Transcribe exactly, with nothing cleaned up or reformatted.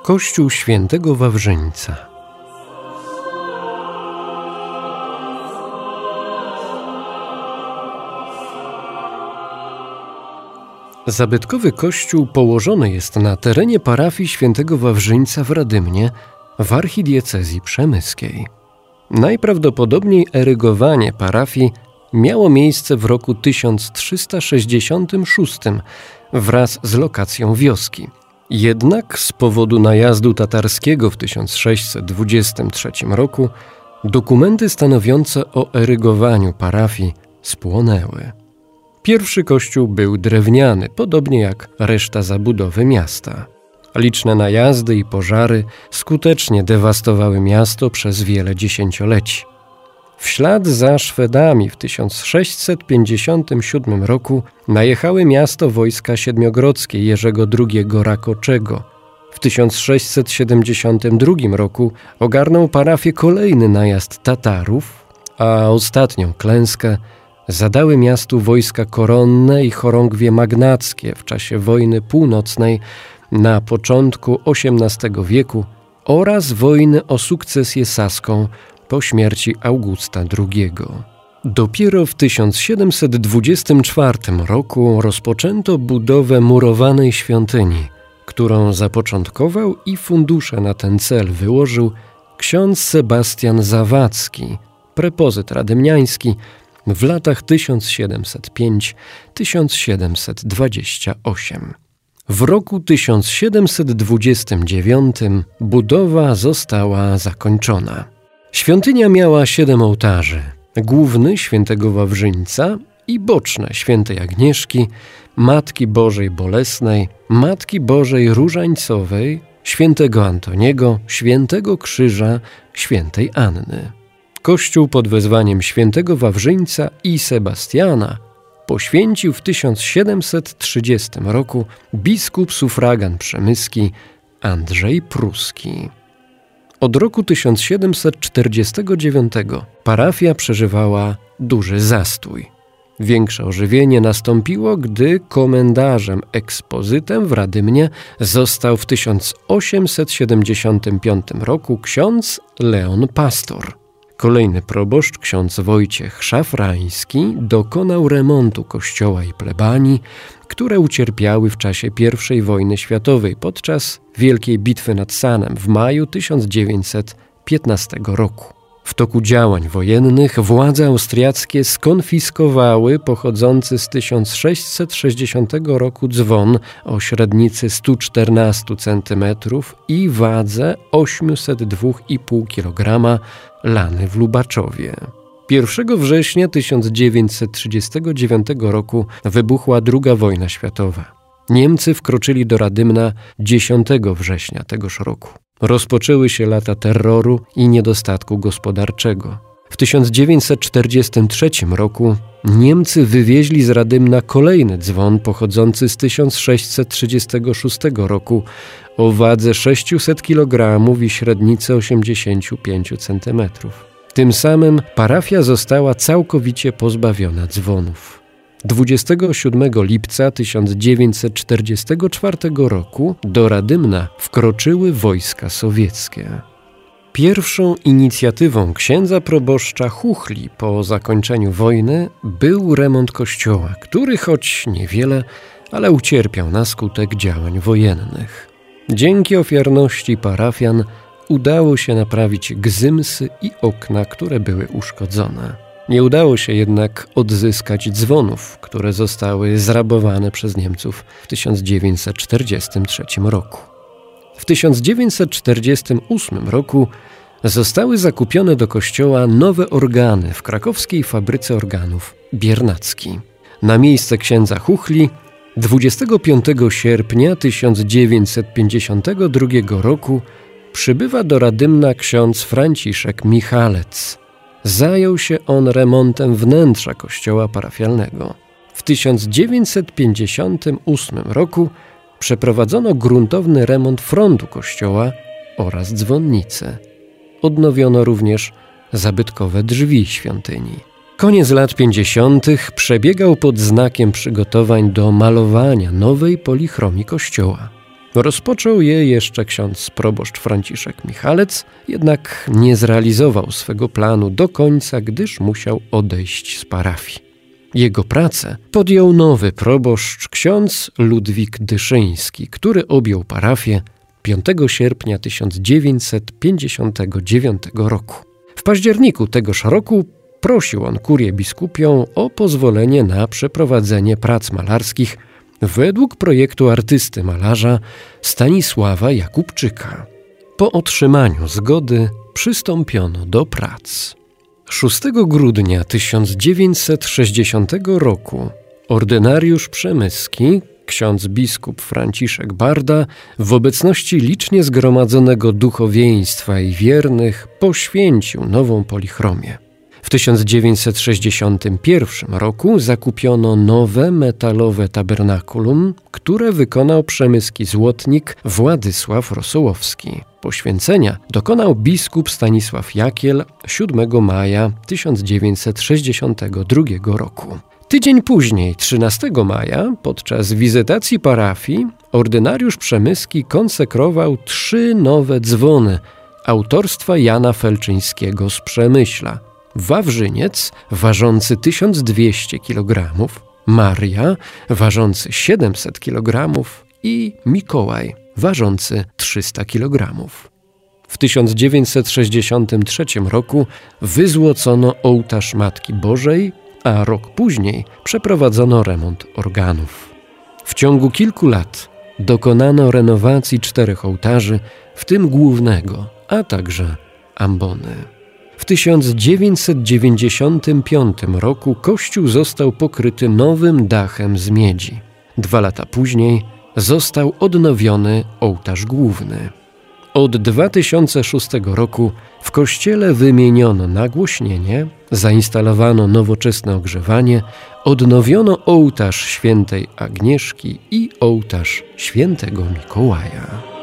Kościół Świętego Wawrzyńca. Zabytkowy kościół położony jest na terenie parafii Świętego Wawrzyńca w Radymnie w archidiecezji przemyskiej. Najprawdopodobniej erygowanie parafii miało miejsce w roku tysiąc trzysta sześćdziesiątym szóstym wraz z lokacją wioski. Jednak z powodu najazdu tatarskiego w tysiąc sześćset dwudziestym trzecim roku dokumenty stanowiące o erygowaniu parafii spłonęły. Pierwszy kościół był drewniany, podobnie jak reszta zabudowy miasta. Liczne najazdy i pożary skutecznie dewastowały miasto przez wiele dziesięcioleci. W ślad za Szwedami w tysiąc sześćset pięćdziesiątym siódmym roku najechały miasto wojska siedmiogrodzkie Jerzego drugiego Rakoczego. W tysiąc sześćset siedemdziesiątym drugim roku ogarnął parafię kolejny najazd Tatarów, a ostatnią klęskę zadały miastu wojska koronne i chorągwie magnackie w czasie wojny północnej na początku osiemnastego wieku oraz wojny o sukcesję saską po śmierci Augusta drugiego. Dopiero w tysiąc siedemset dwudziestym czwartym roku rozpoczęto budowę murowanej świątyni, którą zapoczątkował i fundusze na ten cel wyłożył ksiądz Sebastian Zawadzki, prepozyt radymniański, w latach tysiąc siedemset piątym do tysiąc siedemset dwudziestego ósmego. W roku tysiąc siedemset dwudziestym dziewiątym budowa została zakończona. Świątynia miała siedem ołtarzy, główny Świętego Wawrzyńca i boczne Świętej Agnieszki, Matki Bożej Bolesnej, Matki Bożej Różańcowej, Świętego Antoniego, Świętego Krzyża, Świętej Anny. Kościół pod wezwaniem Świętego Wawrzyńca i Sebastiana poświęcił w tysiąc siedemset trzydziestym roku biskup sufragan przemyski Andrzej Pruski. Od roku tysiąc siedemset czterdziestego dziewiątego parafia przeżywała duży zastój. Większe ożywienie nastąpiło, gdy komendarzem ekspozytem w Radymnie został w tysiąc osiemset siedemdziesiątym piątym roku ksiądz Leon Pastor. Kolejny proboszcz, ksiądz Wojciech Szafrański, dokonał remontu kościoła i plebanii, które ucierpiały w czasie pierwszej wojny światowej podczas Wielkiej Bitwy nad Sanem w maju tysiąc dziewięćset piętnastego roku. W toku działań wojennych władze austriackie skonfiskowały pochodzący z tysiąc sześćset sześćdziesiątego roku dzwon o średnicy sto czternaście centymetrów i wadze osiemset dwa i pół kilograma lany w Lubaczowie. pierwszego września tysiąc dziewięćset trzydziestego dziewiątego roku wybuchła druga wojna światowa. Niemcy wkroczyli do Radymna dziesiątego września tegoż roku. Rozpoczęły się lata terroru i niedostatku gospodarczego. W tysiąc dziewięćset czterdziestym trzecim roku Niemcy wywieźli z Radymna kolejny dzwon pochodzący z tysiąc sześćset trzydziestego szóstego roku o wadze sześćset kilogramów i średnicy osiemdziesiąt pięć centymetrów. Tym samym parafia została całkowicie pozbawiona dzwonów. dwudziestego siódmego lipca tysiąc dziewięćset czterdziestego czwartego roku do Radymna wkroczyły wojska sowieckie. Pierwszą inicjatywą księdza proboszcza Chuchli po zakończeniu wojny był remont kościoła, który choć niewiele, ale ucierpiał na skutek działań wojennych. Dzięki ofiarności parafian udało się naprawić gzymsy i okna, które były uszkodzone. Nie udało się jednak odzyskać dzwonów, które zostały zrabowane przez Niemców w tysiąc dziewięćset czterdziestym trzecim roku. W tysiąc dziewięćset czterdziestym ósmym roku zostały zakupione do kościoła nowe organy w krakowskiej fabryce organów Biernacki. Na miejsce księdza Chuchli dwudziestego piątego sierpnia tysiąc dziewięćset pięćdziesiątego drugiego roku przybywa do Radymna ksiądz Franciszek Michalec. Zajął się on remontem wnętrza kościoła parafialnego. W tysiąc dziewięćset pięćdziesiątym ósmym roku przeprowadzono gruntowny remont frontu kościoła oraz dzwonnicy. Odnowiono również zabytkowe drzwi świątyni. Koniec lat pięćdziesiątych przebiegał pod znakiem przygotowań do malowania nowej polichromii kościoła. Rozpoczął je jeszcze ksiądz proboszcz Franciszek Michalec, jednak nie zrealizował swego planu do końca, gdyż musiał odejść z parafii. Jego pracę podjął nowy proboszcz, ksiądz Ludwik Dyszyński, który objął parafię piątego sierpnia tysiąc dziewięćset pięćdziesiątego dziewiątego roku. W październiku tegoż roku prosił on kurię biskupią o pozwolenie na przeprowadzenie prac malarskich według projektu artysty malarza Stanisława Jakubczyka. Po otrzymaniu zgody przystąpiono do prac. szóstego grudnia tysiąc dziewięćset sześćdziesiątego roku ordynariusz przemyski, ksiądz biskup Franciszek Barda, w obecności licznie zgromadzonego duchowieństwa i wiernych poświęcił nową polichromię. W tysiąc dziewięćset sześćdziesiątym pierwszym roku zakupiono nowe metalowe tabernakulum, które wykonał przemyski złotnik Władysław Rosołowski. Poświęcenia dokonał biskup Stanisław Jakiel siódmego maja tysiąc dziewięćset sześćdziesiątego drugiego roku. Tydzień później, trzynastego maja, podczas wizytacji parafii, ordynariusz przemyski konsekrował trzy nowe dzwony autorstwa Jana Felczyńskiego z Przemyśla. Wawrzyniec ważący tysiąc dwieście kilogramów, Maria ważący siedemset kilogramów i Mikołaj ważący trzysta kilogramów. W tysiąc dziewięćset sześćdziesiątym trzecim roku wyzłocono ołtarz Matki Bożej, a rok później przeprowadzono remont organów. W ciągu kilku lat dokonano renowacji czterech ołtarzy, w tym głównego, a także ambony. W tysiąc dziewięćset dziewięćdziesiątym piątym roku kościół został pokryty nowym dachem z miedzi. Dwa lata później został odnowiony ołtarz główny. Od dwa tysiące szóstego roku w kościele wymieniono nagłośnienie, zainstalowano nowoczesne ogrzewanie, odnowiono ołtarz świętej Agnieszki i ołtarz świętego Mikołaja.